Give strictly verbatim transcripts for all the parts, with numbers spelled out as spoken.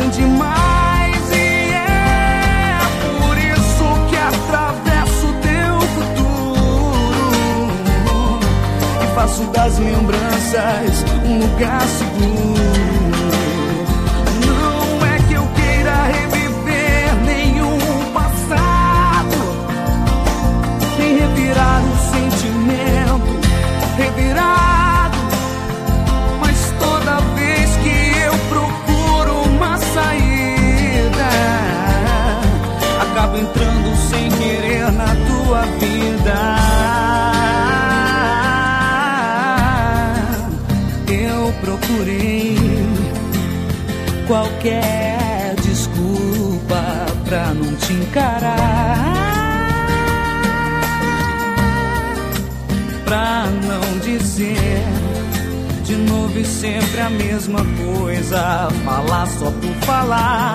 demais e é por isso que atravesso teu futuro e faço das lembranças um lugar seguro. Não é que eu queira reviver nenhum passado, nem revirar um sentimento revirado, mas toda vez que eu procuro uma saída, acabo entrando sem querer na tua vida. Eu procurei qualquer desculpa pra não te encarar, pra não dizer de novo e sempre a mesma coisa, falar só por falar,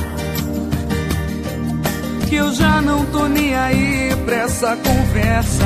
que eu já não tô nem aí pra essa conversa,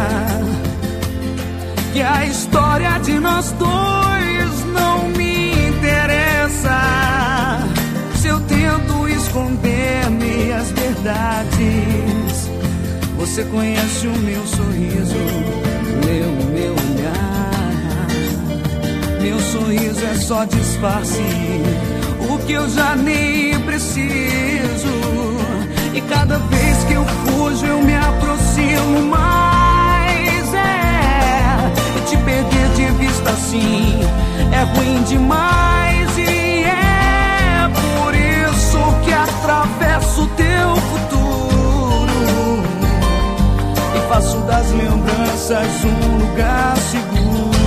que a história de nós dois não me interessa. Se eu tento esconder minhas verdades, você conhece o meu sorriso, meu, meu olhar. Meu sorriso é só disfarce, o que eu já nem preciso. E cada vez que eu fujo eu me aproximo mais. É, e te perder de vista assim é ruim demais. E é por isso que atravesso teu futuro e faço das lembranças um lugar seguro.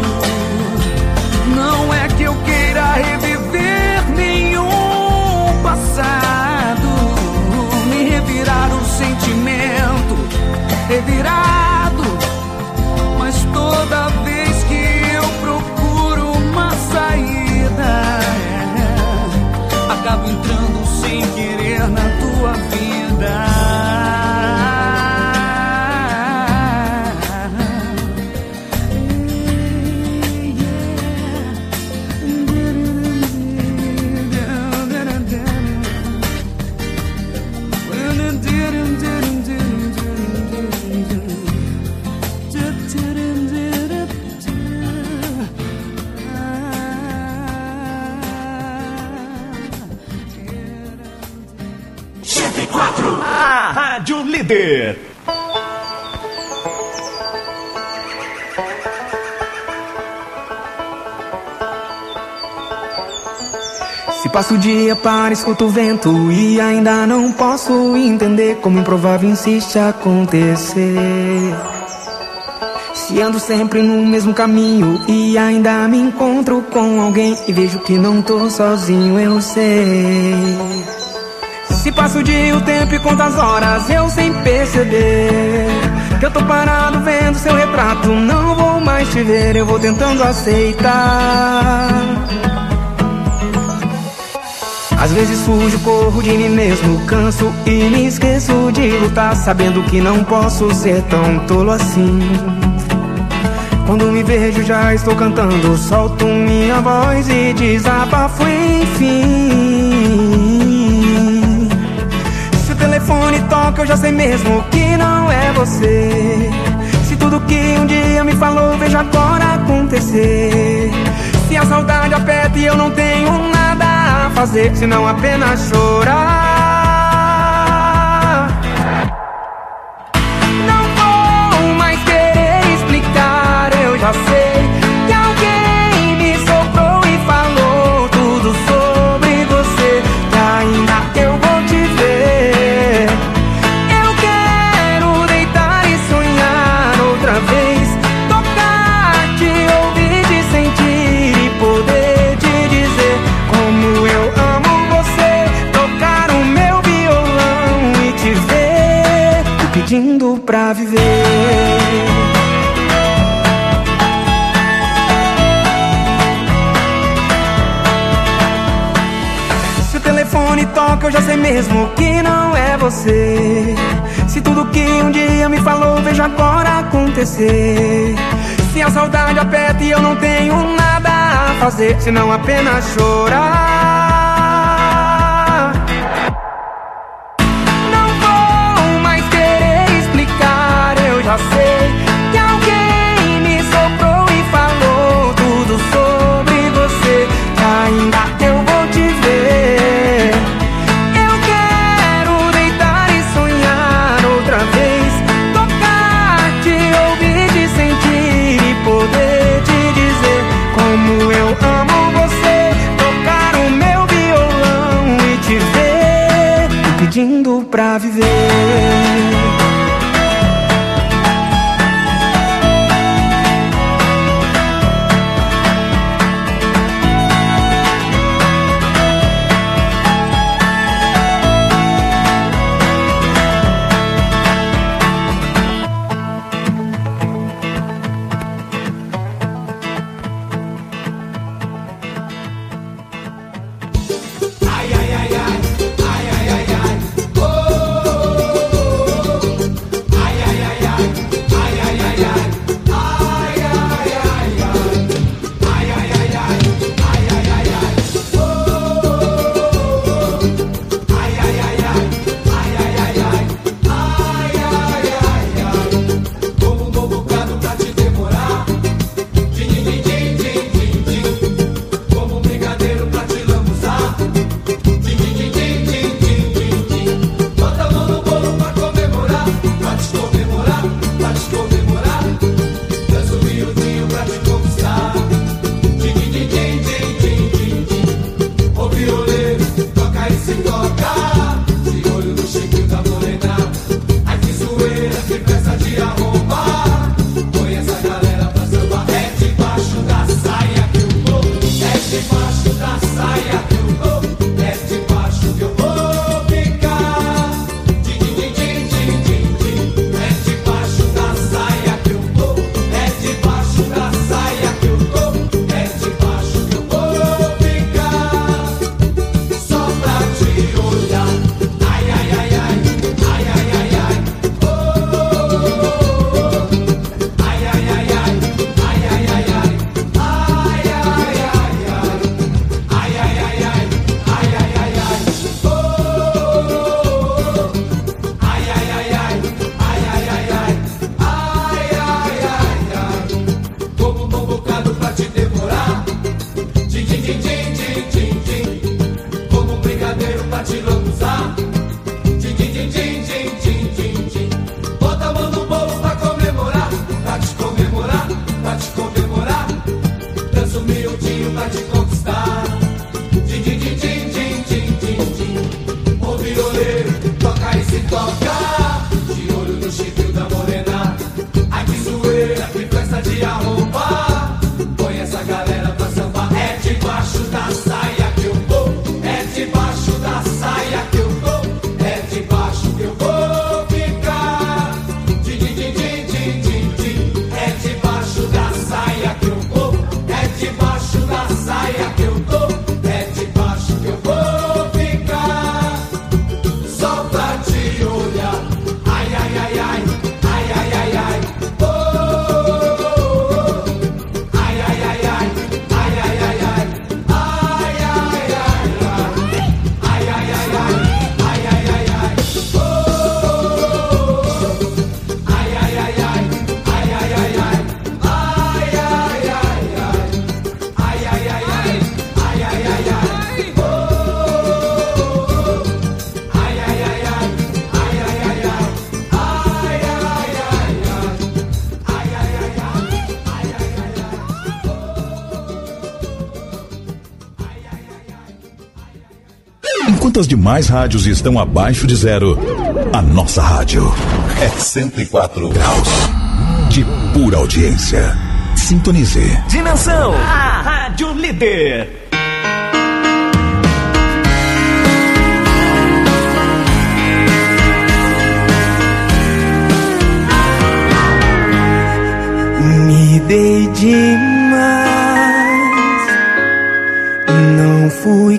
Não é que eu queira reviver nenhum passado, nem revirar um sentimento revirado, mas toda vez que eu procuro uma saída, acabo entrando sem querer na tua vida. A Rádio Líder. Se passo o dia para escuto o vento e ainda não posso entender como improvável insiste acontecer. Se ando sempre no mesmo caminho e ainda me encontro com alguém e vejo que não tô sozinho, eu sei. Se passo o dia, o tempo e conto as horas, eu sem perceber que eu tô parado vendo seu retrato. Não vou mais te ver, eu vou tentando aceitar. Às vezes fujo, corro de mim mesmo, canso e me esqueço de lutar, sabendo que não posso ser tão tolo assim. Quando me vejo já estou cantando, solto minha voz e desabafo enfim. Se o telefone toca eu já sei mesmo que não é você. Se tudo que um dia me falou vejo agora acontecer. Se a saudade aperta e eu não tenho nada a fazer senão apenas chorar, não vou mais querer explicar. Eu já sei que alguém me soprou e falou tudo sobre você, que ainda eu vou te ver. Eu quero deitar e sonhar outra vez, tocar, te ouvir, te sentir e poder te dizer como eu amo você, tocar o meu violão e te ver, tô pedindo pra viver. Toca, eu já sei mesmo que não é você. Se tudo que um dia me falou vejo agora acontecer. Se a saudade aperta e eu não tenho nada a fazer senão apenas chorar, pedindo pra viver. Enquanto as demais rádios estão abaixo de zero, a nossa rádio é cento e quatro graus de pura audiência. Sintonize. Dimensão, a rádio líder. Me dei demais, não fui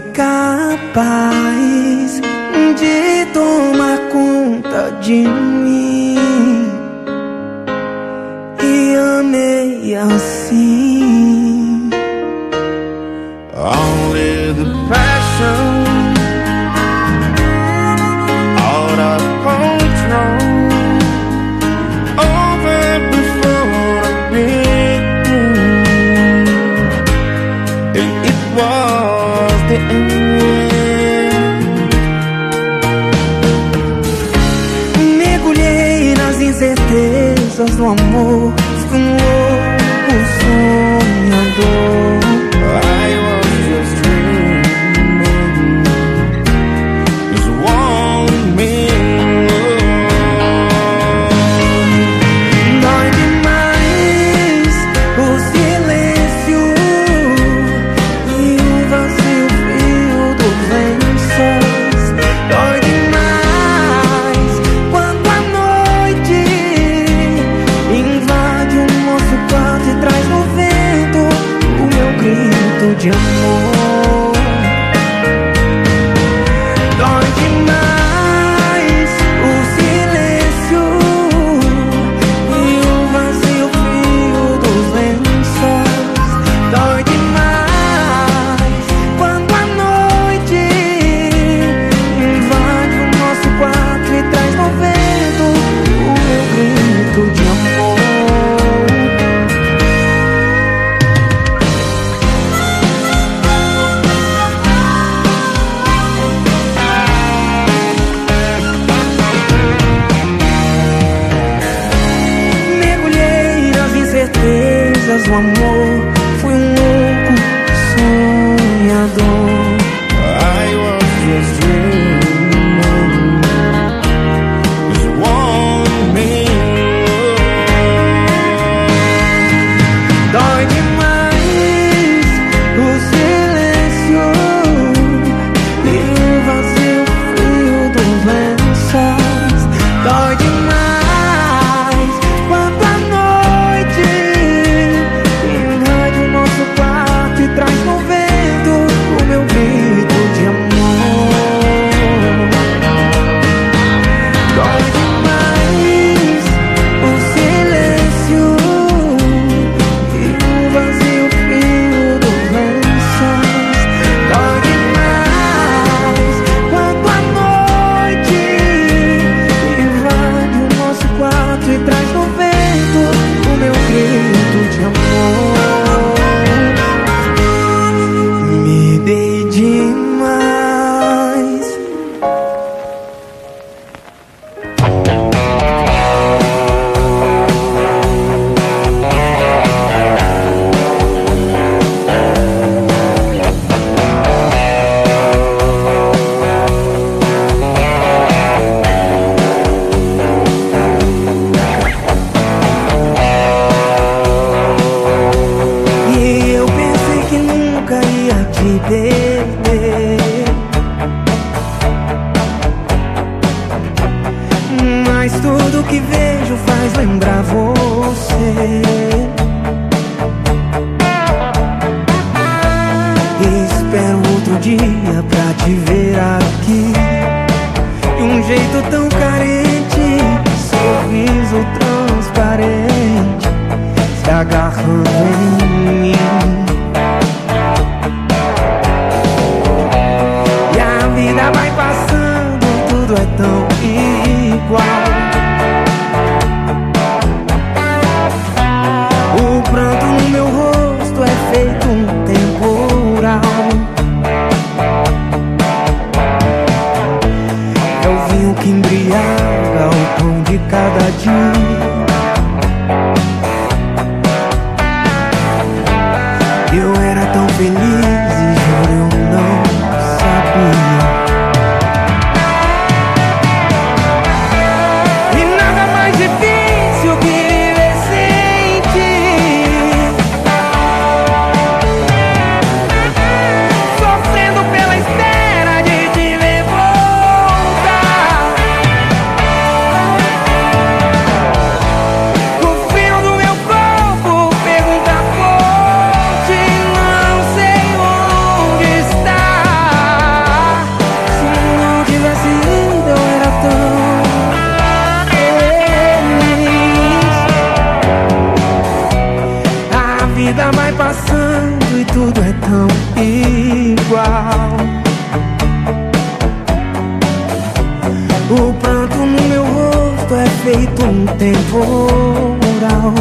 capaz de tomar conta de mim e amei assim. Only the passion out of control over before the big room, and it was the end. Mergulhei nas incertezas do amor, fui um louco sonhador. I was just dreaming, just one de amor. Dói demais o silêncio e o vazio frio dos lençóis. Dói demais quando a noite invade o nosso quarto e traz no vento o meu grito de amor. O amor foi um louco sonhador. I was just dreaming, just one man. Dói demais o silêncio e o vazio frio dos lençóis. Dói demais quando a noite quarto e traz no vento o meu grito de amor. Dói demais o silêncio e o vazio frio dos lençóis. Dói demais quando a noite invade o nosso quarto e traz no vento o meu grito de amor. Mas tudo que vejo faz lembrar você. E espero outro dia pra te ver aqui, de um jeito tão carente, sorriso transparente, se agarrando em mim. E a vida vai passando, tudo é tão igual. O pranto no meu rosto é feito um temporal. É o vinho que embriaga o pão de cada dia. Eu era tão feliz e juro eu não sabia. Vai passando e tudo é tão igual. O pranto no meu rosto é feito um temporal.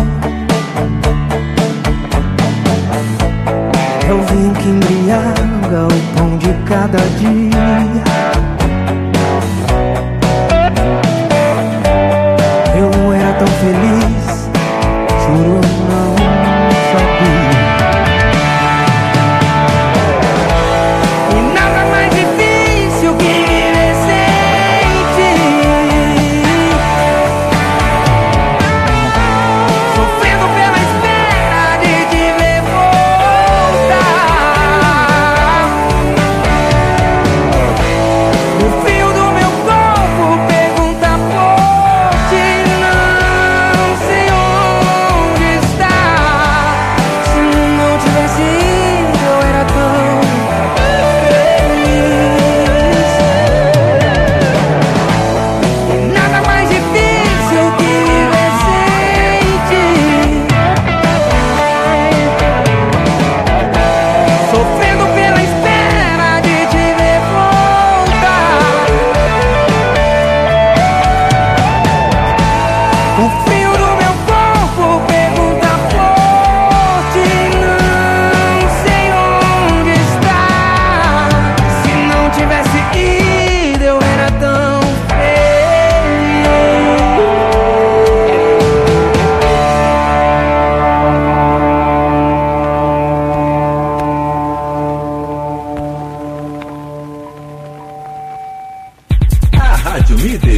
É o vinho que embriaga o pão de cada dia. Eu era tão feliz, juro não sabia.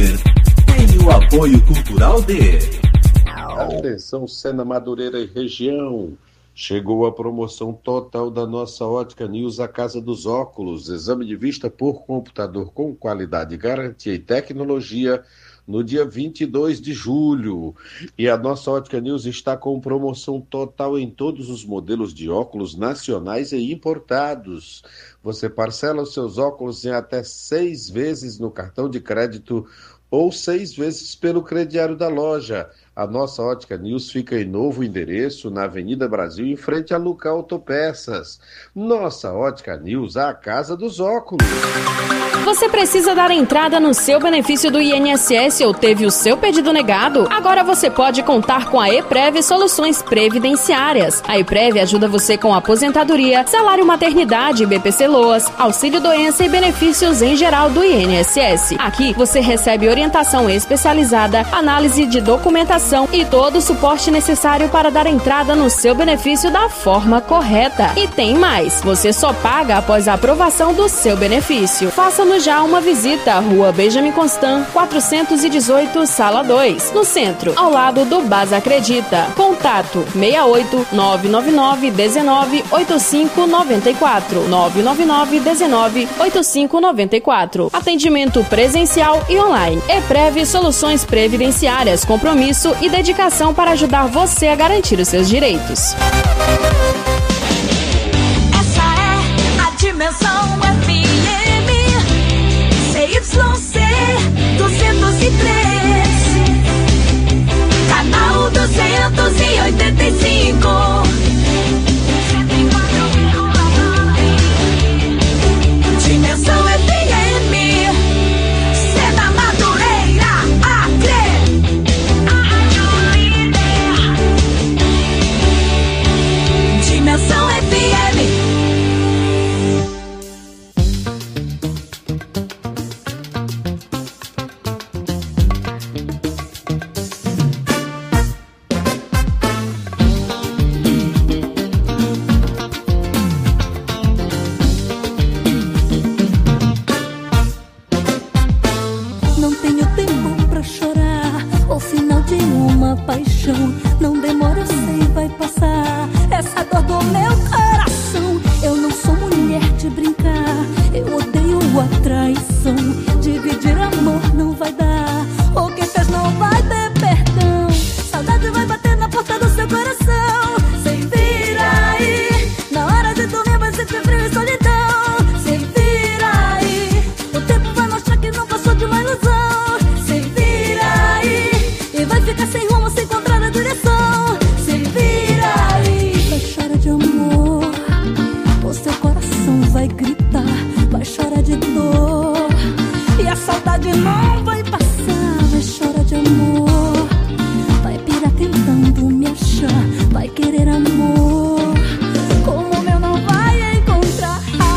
Líder tem o apoio cultural de... Atenção, Sena, Madureira e região. Chegou a promoção total da nossa Ótica News, a Casa dos Óculos. Exame de vista por computador com qualidade, garantia e tecnologia no dia vinte e dois de julho. E a nossa Ótica News está com promoção total em todos os modelos de óculos nacionais e importados. Você parcela os seus óculos em até seis vezes no cartão de crédito ou seis vezes pelo crediário da loja. A nossa Ótica News fica em novo endereço, na Avenida Brasil, em frente a Luca Autopeças. Nossa Ótica News, a casa dos óculos. Você precisa dar entrada no seu benefício do I N S S ou teve o seu pedido negado? Agora você pode contar com a EPREV Soluções Previdenciárias. A EPREV ajuda você com aposentadoria, salário maternidade, B P C Loas, auxílio doença e benefícios em geral do I N S S. Aqui você recebe orientação especializada, análise de documentação e todo o suporte necessário para dar entrada no seu benefício da forma correta. E tem mais, você só paga após a aprovação do seu benefício. Faça-nos já uma visita à Rua Benjamin Constant, quatrocentos e dezoito, Sala dois, no centro, ao lado do Baza Acredita. Contato seis oito nove nove nove um nove oito cinco nove quatro, nove nove nove um nove oito cinco nove quatro. Atendimento presencial e online. EPREV Soluções Previdenciárias, compromisso e dedicação para ajudar você a garantir os seus direitos. Essa é a Dimensão F M C Y C duzentos e três, canal duzentos e oitenta e cinco. Dimensão F M, Sena, Madureira, Acre. Dimensão F M. Não tenho tempo pra chorar, o final de uma paixão. Não demora, eu sei, vai passar essa dor do meu coração. Eu não sou mulher de brincar, eu odeio a traição. Dividir amor não vai dar, o que fez não vai ter perdão. Saudade vai bater na porta do seu coração. Se vira aí, na hora de dormir vai sentir frio e solidão. Se vira aí, o tempo vai mostrar que não passou de uma ilusão. Se vira aí, e vai ficar sem rumo, sem encontrar a direção. Se vira aí, vai chorar de amor, o seu coração vai gritar, vai chorar de dor, e a saudade não vai passar. Vai chorar de amor, vai pirar tentando me achar, vai querer amor como o meu não vai encontrar.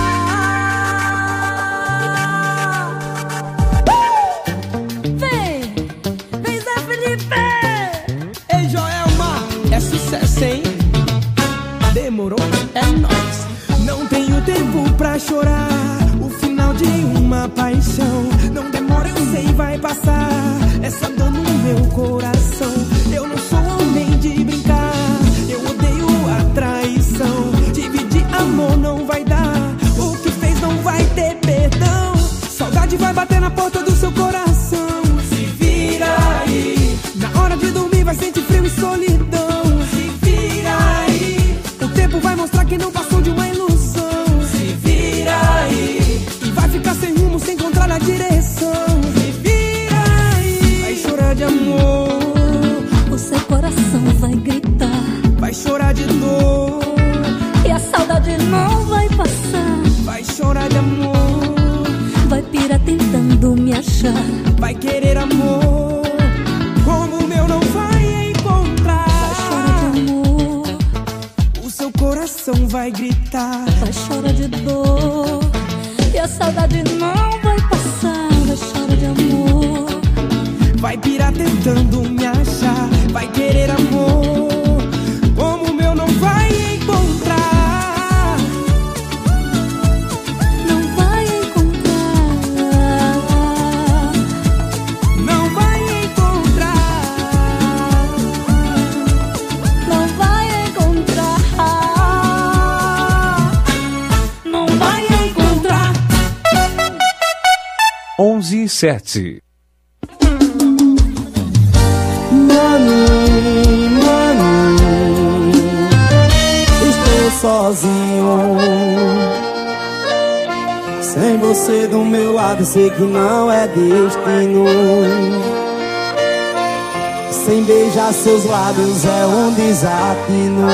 Vem, vem Zé Felipe. Ei, Joelma, é sucesso, hein? Demorou? É nóis. Não tenho tempo pra chorar, o final de uma paixão. Não demora, eu sei, vai passar essa dor no meu coração. Eu não sou homem de brincar, eu odeio a traição. Dividir amor não vai dar, o que fez não vai ter perdão. Saudade vai bater na porta do seu coração. Se vira aí, na hora de dormir vai sentir frio e solidão. Se vira aí, o tempo vai mostrar que não passou de uma ilusão. Se vira aí, e vai ficar sem rumo, sem encontrar a direção. Se vira aí, vai chorar de amor, O seu coração vai gritar, vai chorar de dor, e a saudade não vai passar. vai chorar de amor, Vai pirar tentando me achar, vai querer amor como o meu não vai encontrar. vai chorar de amor, O seu coração vai gritar, vai chorar de dor, e a saudade não vai passar. Vai chorar de amor, vai pirar tentando me achar, vai querer amor como o meu não vai encontrar. não vai encontrar. sete. Mami, mami, estou sozinho. Sem você do meu lado, sei que não é destino. Sem beijar seus lábios é um desatino.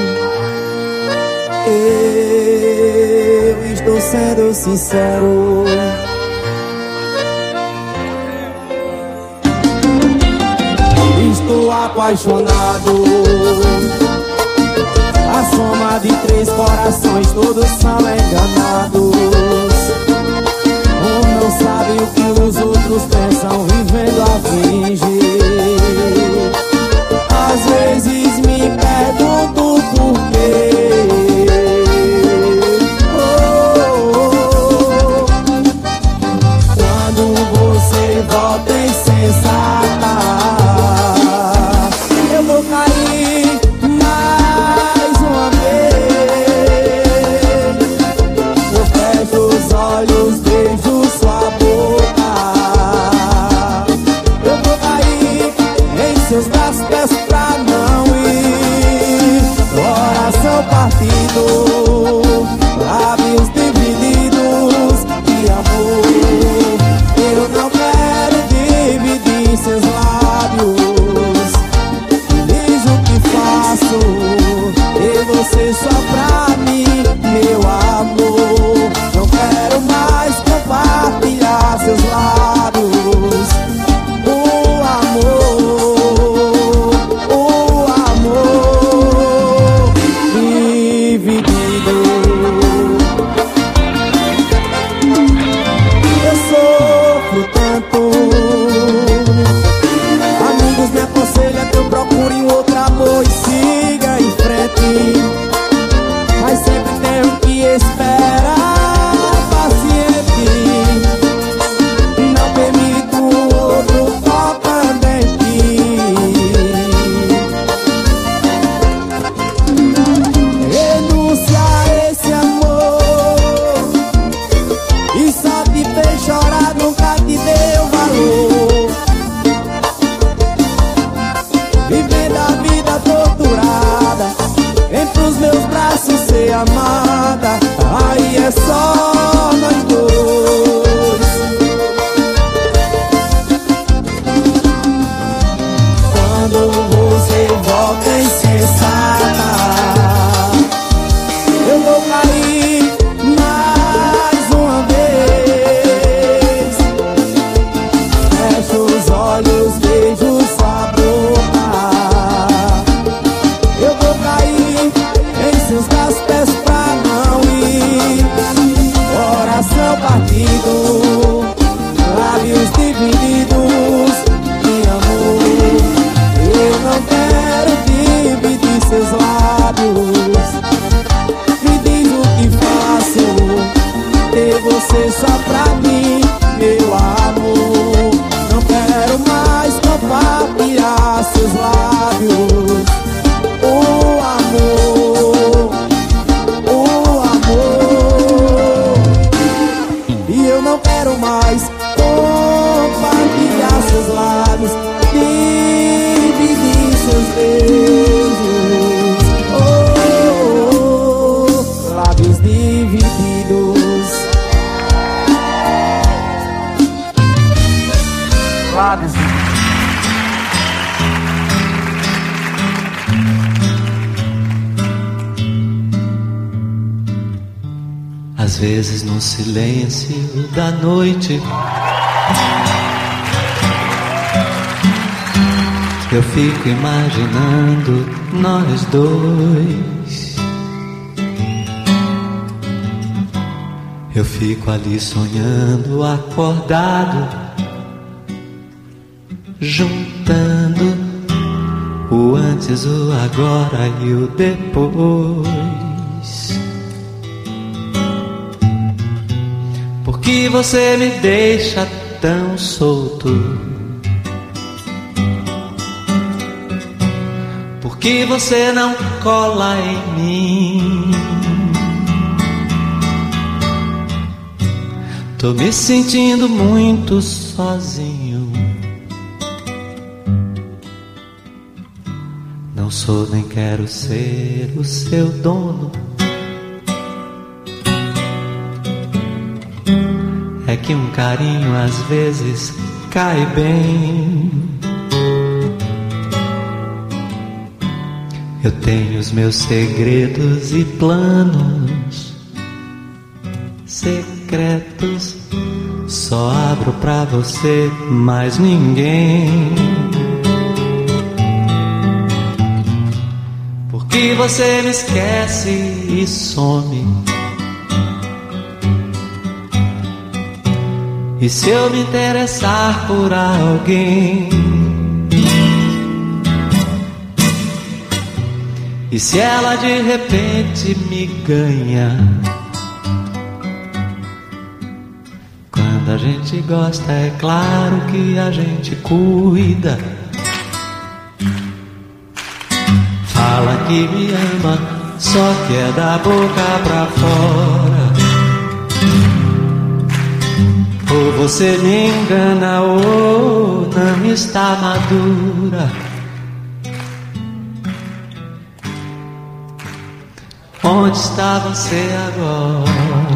Eu estou sendo sincero. Estou apaixonado. A soma de três corações, todos são enganados. Um não sabe o que os outros pensam, vivendo a fingir. Às vezes me pergunto por quê. Oh, oh, oh. Quando você volta insensata, eu vou cair mais uma vez. Eu fecho os olhos, beijo sua boca. Eu vou cair em seus braços, peço pra não ir. Coração partido, lábios divididos de amor. Eu não quero dividir seus lábios. Diz o que faço, ter você só pra mim, meu amor. Não quero mais compartilhar seus lábios. O amor, o amor dividido. Eu sofro tanto. Amigos me aconselham que eu procure um outro amor e siga em frente. Mas sempre tenho que esperar paciente. Não permito o outro tocando em mim. Renúncia a esse amor e só te fez chorar, nunca te deu valor. Vivendo a vida torturada, vem pros meus braços ser amada. Aí é só nós dois. Quando você volta insensata, eu vou cair mais uma vez. Fecho os olhos, beijo sua boca. Eu vou cair em seus braços, peço pra não ir. Coração partido, lábios divididos de amor. Eu não quero dividir seus lábios. Me diz o que faço, ter você só pra mim, meu amor. Não quero mais compartilhar seus lábios. O amor, o amor. E eu não quero mais compartilhar seus lábios, dividir seus beijos. Oh, oh, oh. Lábios divididos. Lábios divididos. Às vezes no silêncio da noite eu fico imaginando nós dois. Eu fico ali sonhando, acordado, juntando o antes, o agora e o depois. Por que você me deixa tão solto? Por que você não cola em mim? Tô me sentindo muito sozinho. Não sou nem quero ser o seu dono. É que um carinho às vezes cai bem. Eu tenho os meus segredos e planos secretos. Só abro pra você, mais ninguém. Porque você me esquece e some. E se eu me interessar por alguém? E se ela de repente me ganha? Quando a gente gosta, é claro que a gente cuida. Fala que me ama, só que é da boca pra fora. Ou você me engana ou não está madura. Onde está você agora?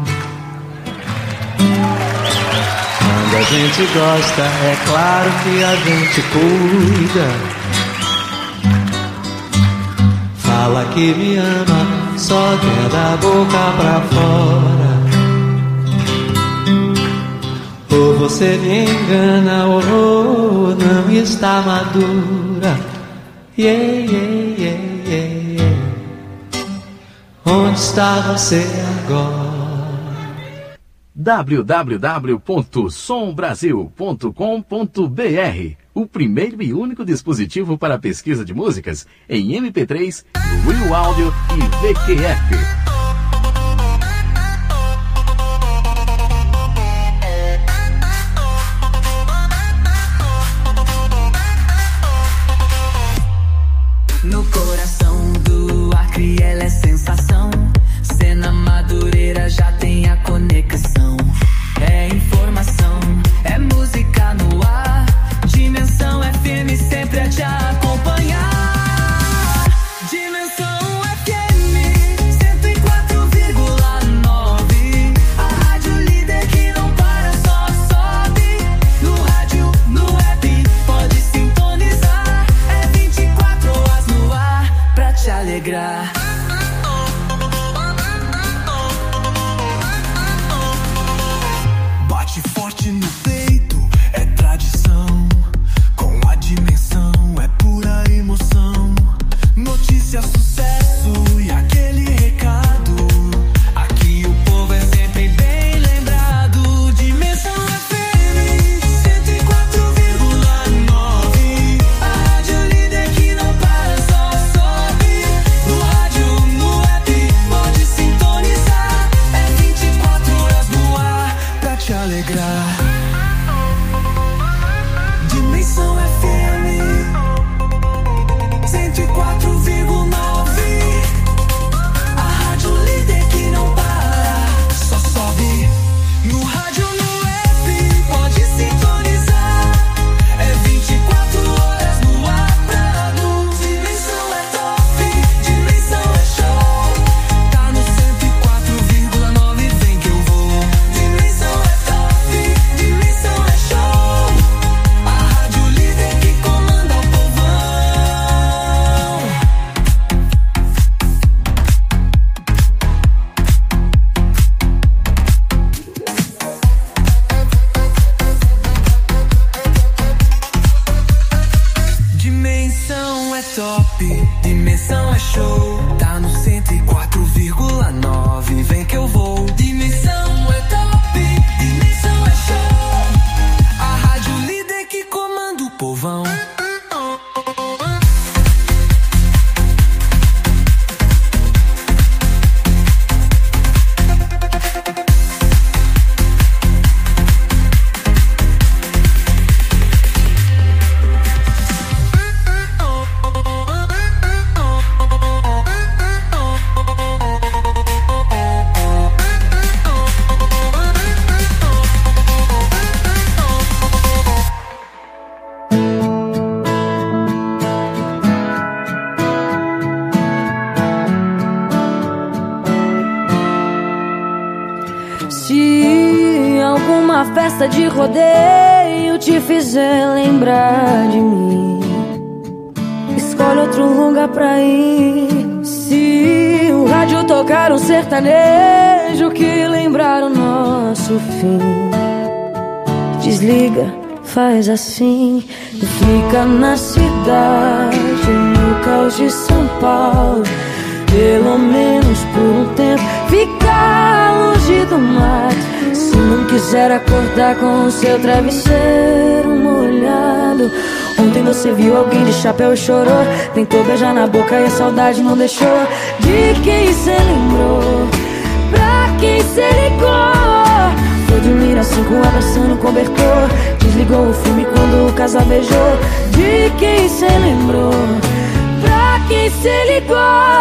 Quando a gente gosta, é claro que a gente cuida. Fala que me ama, só que é da boca pra fora. Ou você me engana ou não está madura. Yeah, yeah, yeah, yeah, yeah. Onde está você agora? w w w ponto som brasil ponto com ponto b r, o primeiro e único dispositivo para pesquisa de músicas em M P três, Real Audio e V Q F. No coração do Acre ela é sensação. Cena Madureira já tem a conexão. É informação, é música no ar. Dimensão F M sempre a te acompanhar. Dimensão F M cento e quatro vírgula nove. A rádio líder que não para, só sobe. No rádio, no app, pode sintonizar. É vinte e quatro horas no ar pra te alegrar. Bate forte no peito, é tradição. Com a dimensão, é pura emoção. Notícia, sucesso e aquele recado. Aqui o povo é sempre bem lembrado. Dimensão F M cento e quatro vírgula nove. A rádio líder que não para, só sobe. No rádio, no app, pode sintonizar. É vinte e quatro horas no ar pra te alegrar. Dimensão F M cento e quatro vírgula nove. A rádio líder que não para, só sobe. No rádio, no app, pode sintonizar. É vinte e quatro horas no ar pra tu. Dimensão é top, dimensão é show. Tá no cento e quatro vírgula nove, vem que eu vou. Dimensão é top, dimensão é show. A rádio líder que comanda o povão. Dimensão é top, dimensão é show. Tá no cento e quatro vírgula nove, vem que eu vou. Dimensão é top, dimensão é show. A rádio líder que comanda o povão. festa de rodeio te fizer lembrar de mim, escolhe outro lugar pra ir. Se o rádio tocar um sertanejo que lembrar o nosso fim, desliga, faz assim. Fica na cidade, no caos de São Paulo, pelo menos por um tempo. Fica longe do mar, se não quiser acordar com o seu travesseiro molhado. Ontem você viu alguém de chapéu e chorou, tentou beijar na boca e a saudade não deixou. De quem cê lembrou? Pra quem cê ligou? Foi dormir assim com abraçando o cobertor, desligou o filme quando o casal beijou. De quem cê lembrou? Pra quem cê ligou?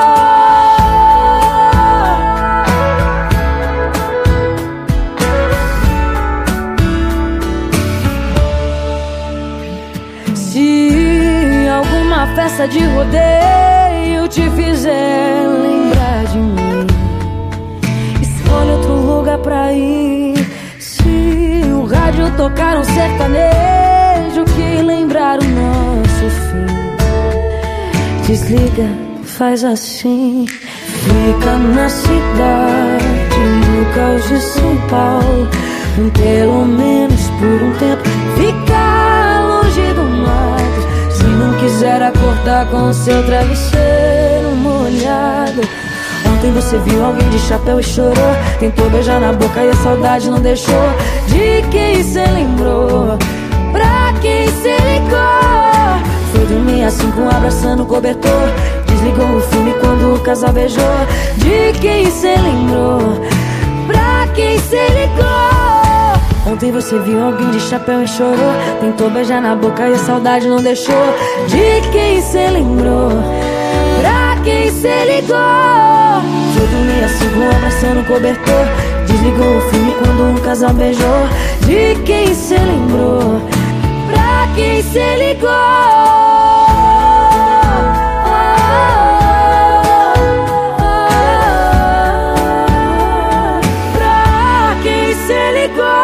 Se alguma festa de rodeio te fizer lembrar de mim, escolhe outro lugar pra ir. Se o rádio tocar um sertanejo que lembrar o nosso fim, desliga, faz assim. Fica na cidade, no caos de São Paulo, pelo menos por um tempo. Fica longe do mar, se não quiser acordar com o seu travesseiro molhado. Ontem você viu alguém de chapéu e chorou, tentou beijar na boca e a saudade não deixou. De quem cê lembrou? Pra quem cê ligou? Foi dormir assim com abraçando o cobertor, desligou o filme quando o casal beijou. De quem cê lembrou? Pra quem cê ligou? Ontem você viu alguém de chapéu e chorou, tentou beijar na boca e a saudade não deixou. De quem cê lembrou? Pra quem cê ligou? Foi dormir assim com abraçando o cobertor, desligou o filme quando um casal beijou. De quem cê lembrou? Pra quem cê ligou? Pra quem cê ligou?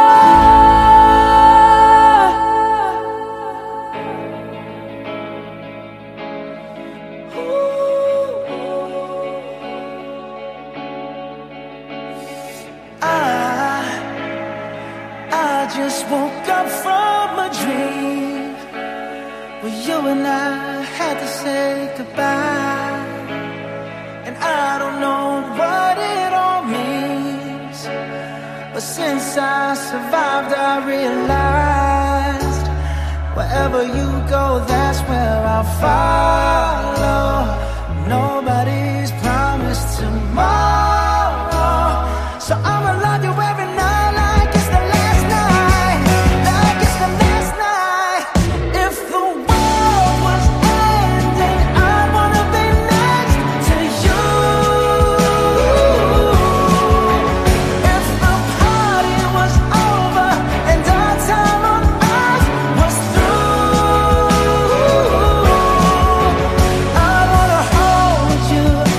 I just woke up from a dream where you and I had to say goodbye, and I don't know what it all means, but since I survived I realized wherever you go, that's where I'll follow. Nobody's promised tomorrow, so I'ma love you every night. You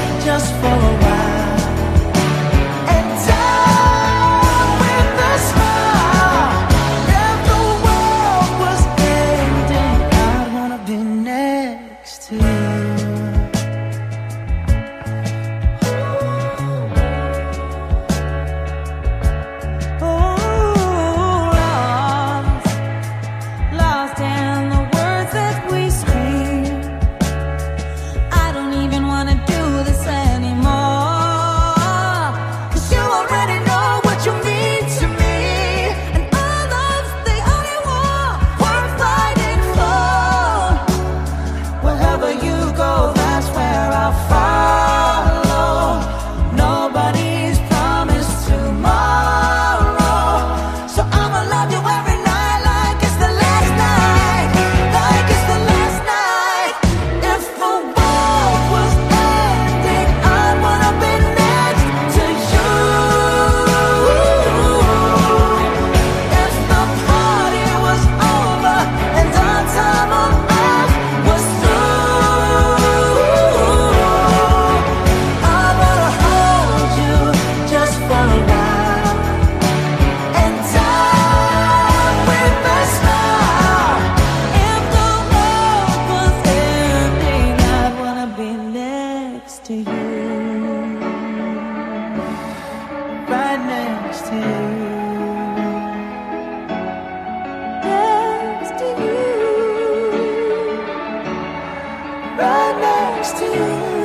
next to you.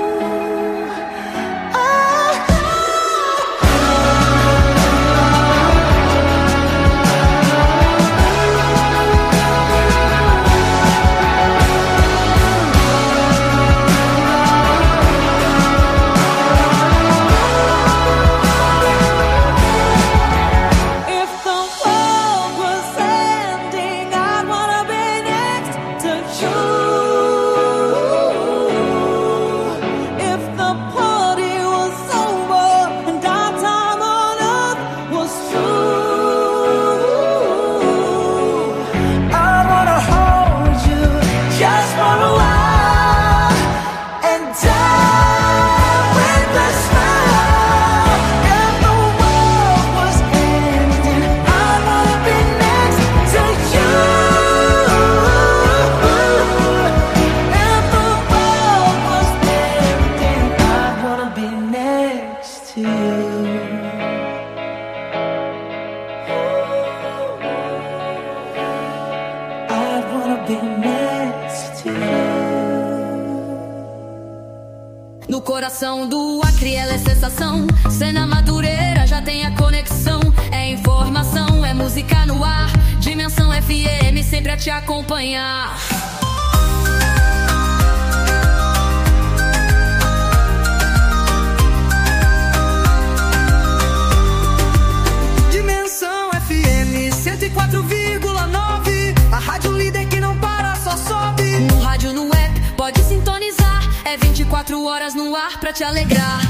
No coração do Acre ela é sensação. Cena Madureira já tem a conexão. É informação, é música no ar. Dimensão F M sempre a te acompanhar. Dimensão F M cento e quatro vírgula nove. A rádio líder que não para, só sobe. No rádio, no app, pode sintonizar. É vinte e quatro horas no ar pra te alegrar.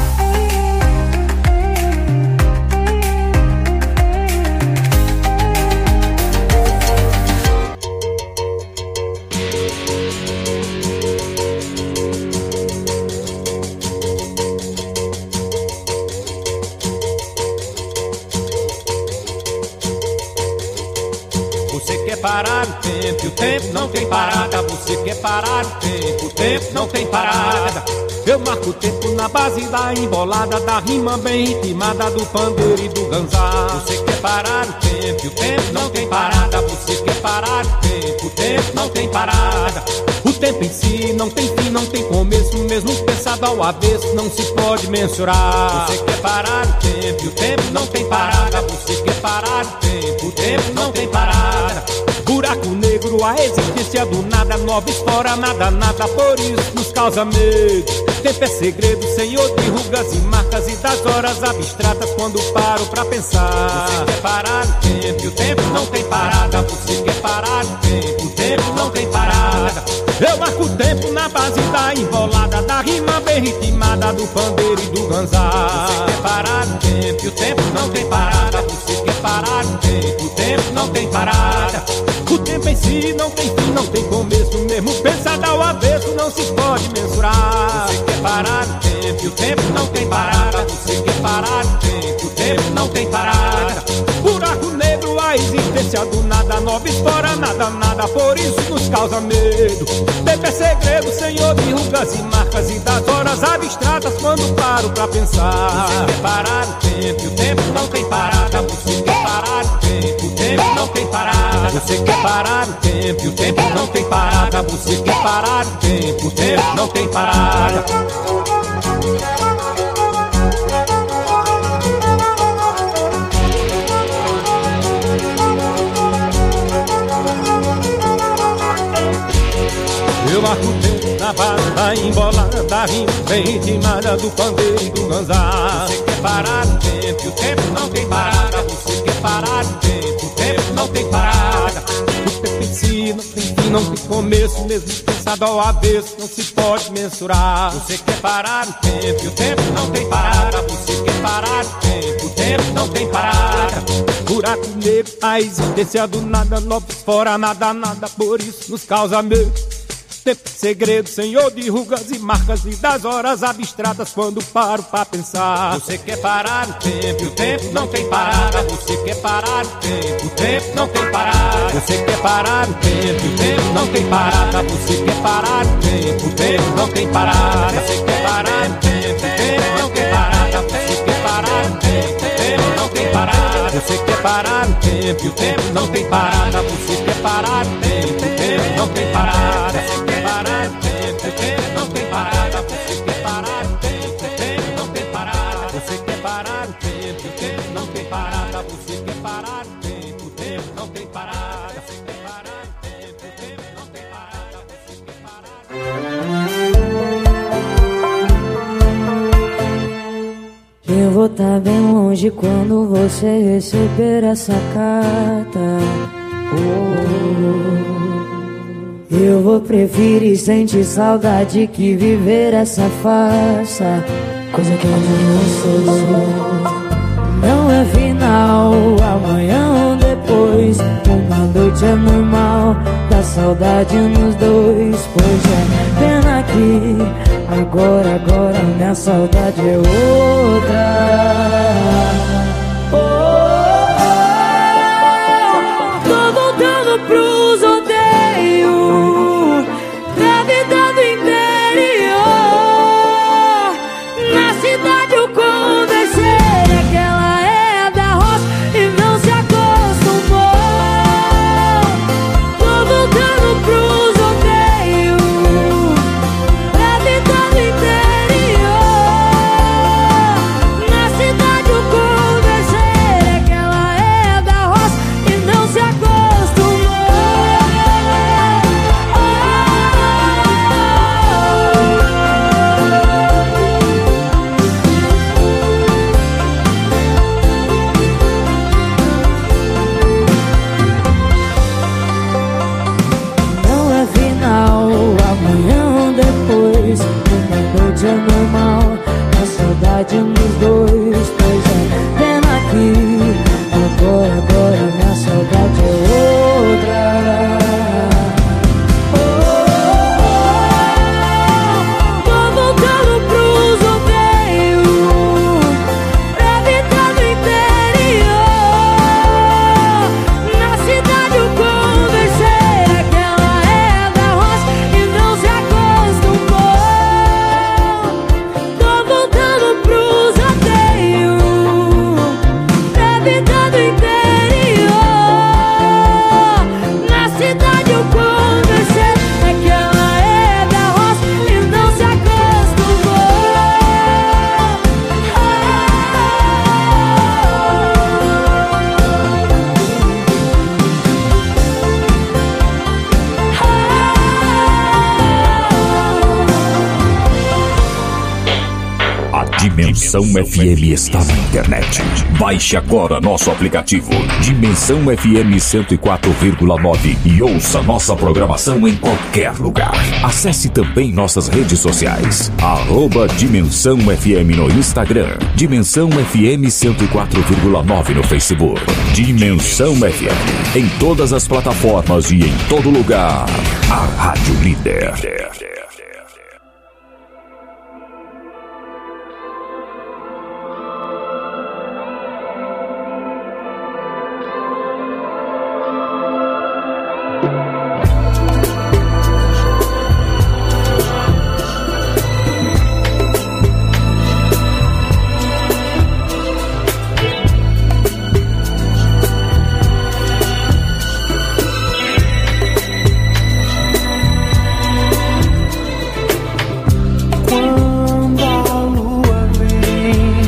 Você quer parar o tempo, e o tempo não tem parada. Você quer parar o tempo, o tempo não tem parada. Eu marco o tempo na base da embolada, da rima bem ritmada, do pandeiro e do ganzá. Você quer parar o tempo, e o tempo não tem parada. Você quer parar o tempo, o tempo não tem parada. O tempo em si não tem fim, não tem começo, mesmo pensado ao avesso não se pode mensurar. Você quer parar o tempo, e o tempo não tem parada. Você quer parar o tempo, o tempo não tem parada. Buraco negro, a existência do nada, nova história, nada, nada, por isso nos causa medo. Tempo é segredo, senhor de rugas e marcas e das horas abstratas quando paro pra pensar. Você quer parar o tempo, e o tempo não tem parada. Você quer parar o tempo, o tempo não tem parada. Eu marco o tempo na base da embolada, da rima bem ritmada, do pandeiro e do ganzá. Você quer parar o tempo, e o tempo não tem parada. Você quer parar o tempo, o tempo não tem parada. O tempo em si não tem fim, não tem começo, mesmo pensado ao avesso não se pode mensurar. Você quer parar o tempo, e o tempo não tem parada. Você quer parar o tempo, o tempo não tem parada. Buraco negro, a existência do nada, nova história, nada, nada, por isso nos causa medo. Tempo é segredo, senhor de rugas e marcas e das horas abstratas quando paro pra pensar. Você quer parar o tempo, e o tempo não tem parada. Você quer parar o tempo, o tempo não tem parada. Você quer parar o tempo, e o tempo não tem parada. Você quer parar o tempo, o tempo não tem parada. Eu marco o tempo na base da embolada, da rima bem ritmada, do pandeiro e do ganzá. Você quer parar o tempo, e o tempo não tem parada. Você quer parar o tempo, o tempo não tem parada. O tempo em si não tem fim, não tem começo, mesmo pensado ao avesso não se pode mensurar. Você quer parar o tempo, e o tempo não tem parada. Você quer parar o tempo, o tempo não tem parada. Buraco negro, a existência do nada, novos fora, nada, nada, por isso nos causa medo. Tempo segredo, senhor de rugas e marcas e das horas abstratas quando paro pra pensar. Você quer parar o tempo, e o tempo não tem parada. Você quer parar o tempo, o tempo não tem parada. Você quer parar o tempo, e o tempo não tem parada. Você quer parar o tempo, o tempo não tem parada. Você quer parar o tempo, o tempo não tem parada. Você quer parar o tempo, o tempo não tem parada. Você quer parar o tempo, e o tempo não tem parada. Você quer parar o tempo, o tempo não tem parada. Você quer parar o tempo, o tempo não tá bem longe quando você receber essa carta. Oh. Eu vou preferir sentir saudade que viver essa farsa, coisa que eu não sou. Não é final, amanhã ou depois. Uma noite é normal, dá saudade nos dois. Pois é, pena que agora, agora minha saudade é outra. Oh, oh, oh. Tô voltando pros odeios, pra vida do interior. Na cidade eu conversei, aquela é da roça e não se acostumou. Tô voltando pros odeios, pra vida do interior. Na cidade eu conversei, aquela é da roça e não se acostumou. Não é final, amanhã ou depois. Uma noite é normal, a saudade nos dois. Pois é, pena que agora, agora minha saudade é outra. Tô voltando pros odeios, pra vida do interior. Na cidade eu conversei, aquela é da roça e não se acostumou. Tô voltando pros odeios, pra vida do interior. Na cidade eu conversei, aquela é da roça e não se acostumou. A Dimensão F M está na internet. Baixe agora nosso aplicativo Dimensão F M cento e quatro vírgula nove e ouça nossa programação em qualquer lugar. Acesse também nossas redes sociais. Arroba Dimensão F M no Instagram. Dimensão F M cento e quatro vírgula nove no Facebook. Dimensão F M. Em todas as plataformas e em todo lugar. A Rádio Líder. Quando a lua vem,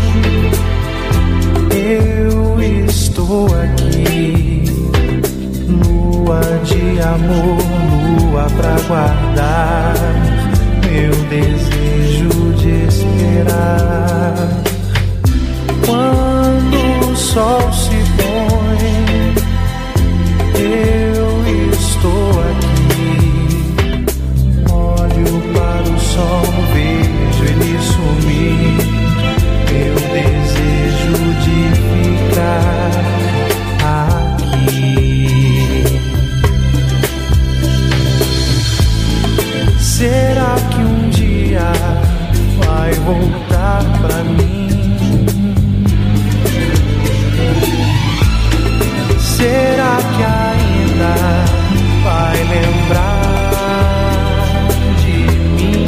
eu estou aqui. Lua de amor, lua pra guardar meu desejo de esperar. Quando o sol se põe, eu estou aqui. Olho para o sol, vejo ele sumir. Meu desejo de ficar aqui. Será que um dia vai voltar pra mim? Será que ainda vai lembrar de mim?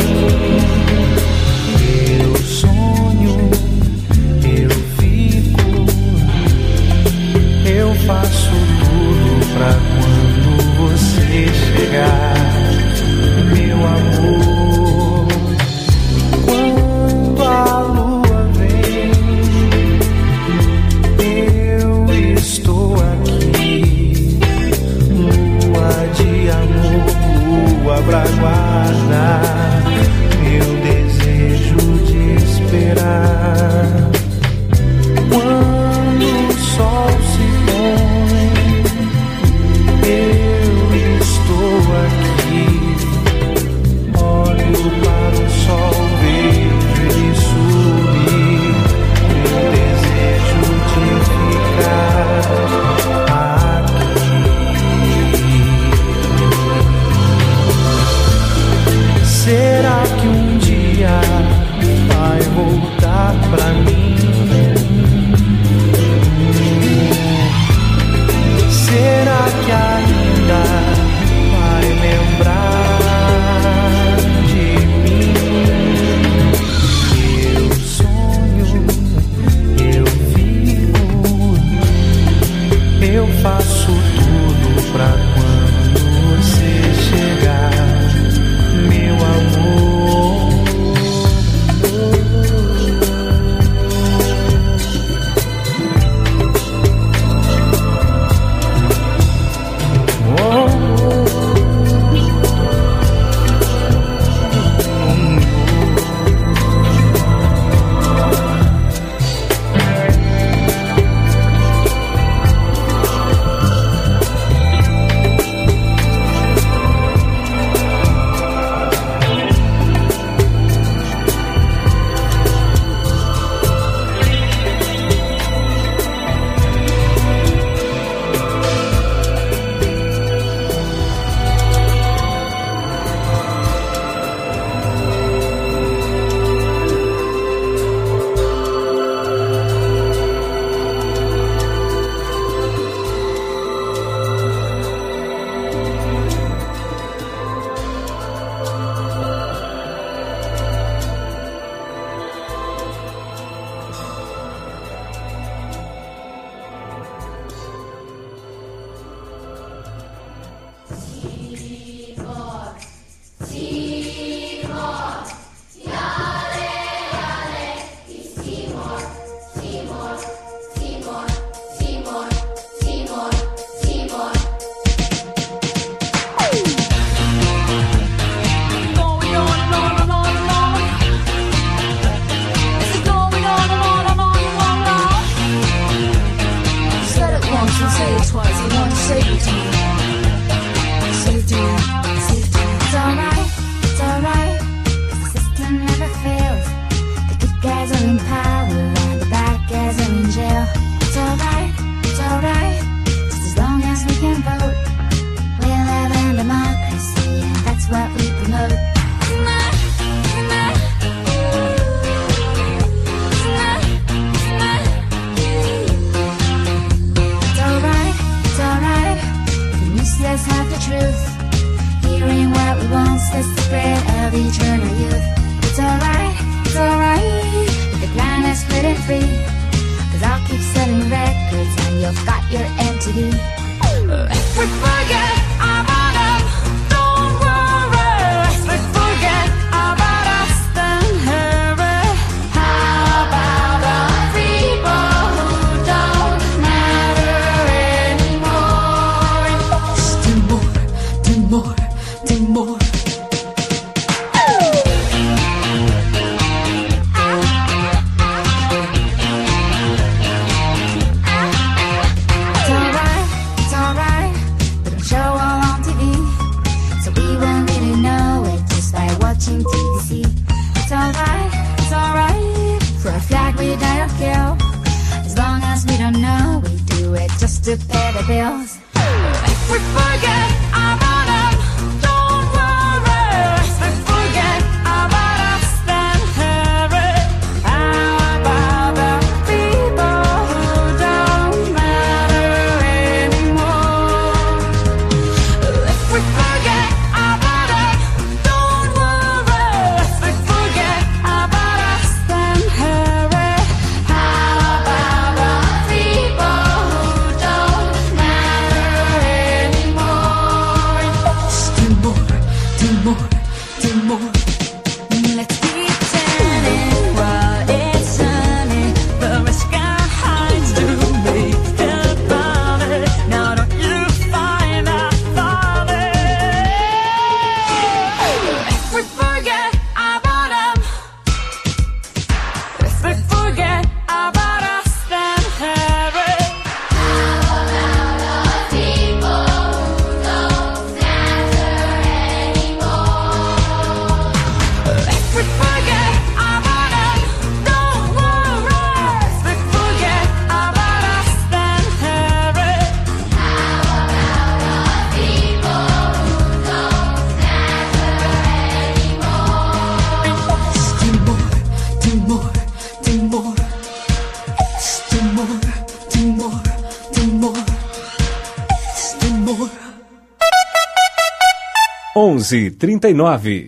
Eu sonho, eu fico, eu faço tudo pra quando você chegar, meu amor. Quando a onze e trinta e nove.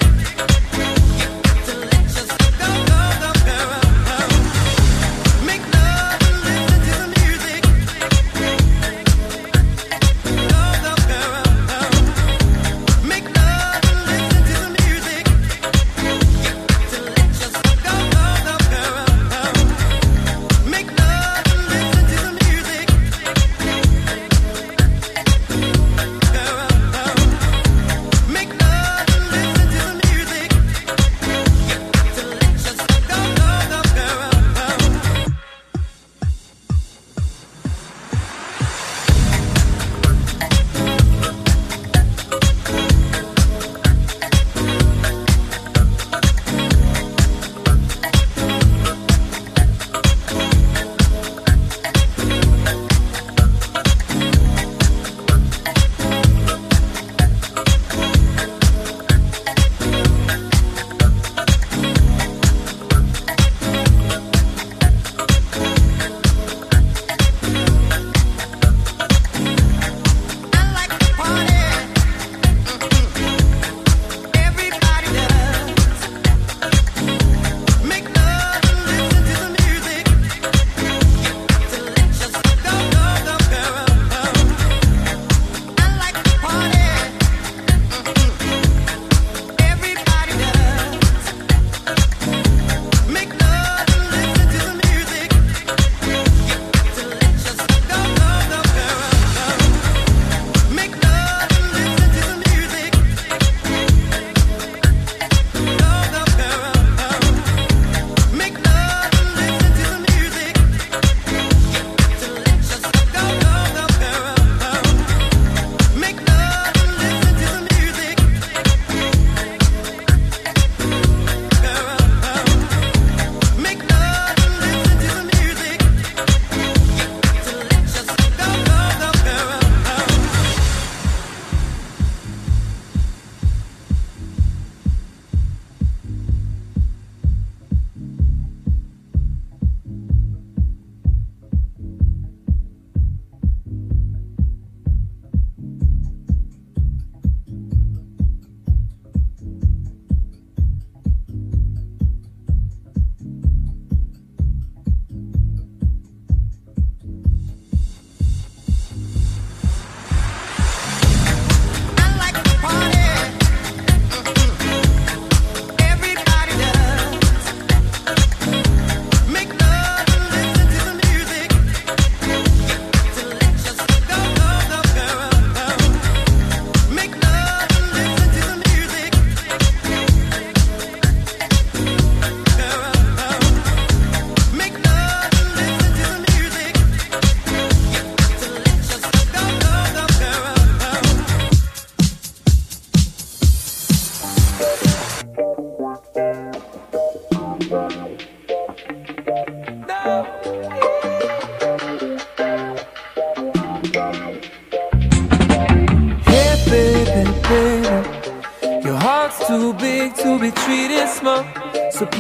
Make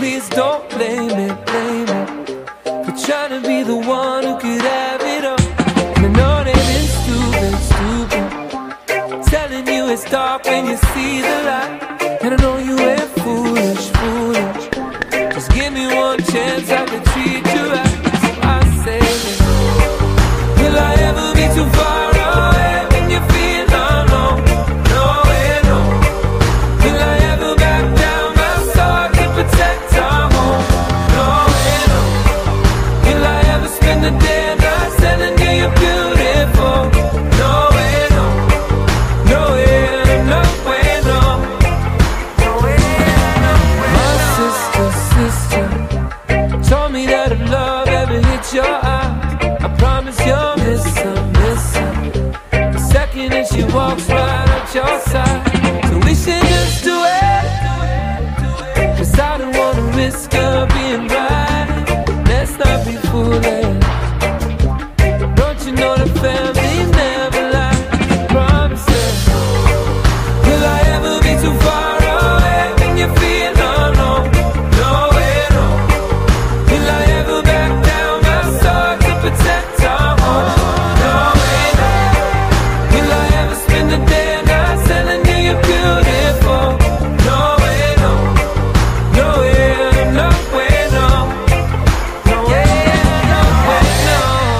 please don't blame me, blame me for trying to be the one who could have it all. And I know they've been stupid, stupid, telling you it's dark when you see the light. And I know you ain't foolish, foolish. Just give me one chance, I can treat you right. So I say, will I ever be too far away when you feel alone? No way, no. Will I ever back down my sword to protect our home? No way, no. Will I ever spend the day night telling you you're beautiful? No way, no. No way, no way, no. No way, no way. My sister, sister told me that if love ever hit your eye, I promise you'll miss her, miss her the second that she walks right up your side. So we should just do it, 'cause I don't wanna risk her being right. Let's not be foolish. Don't you know the family never lie? Promise it. Will I ever be too far away when you feel alone? No way, no. Will I ever back down my sword to protect our home? No way, no. Will I ever spend the day night telling you you're beautiful? No way, no. No way, no way, no. No way, no way, no.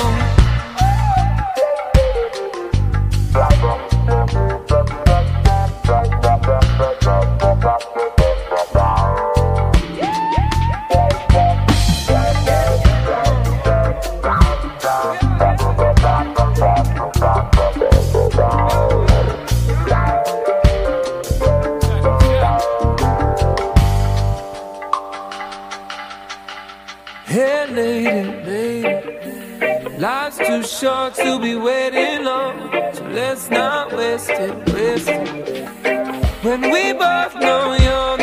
Hey, lady, lady, life's too short to be waiting long, so let's not waste it, waste it. When we both know you're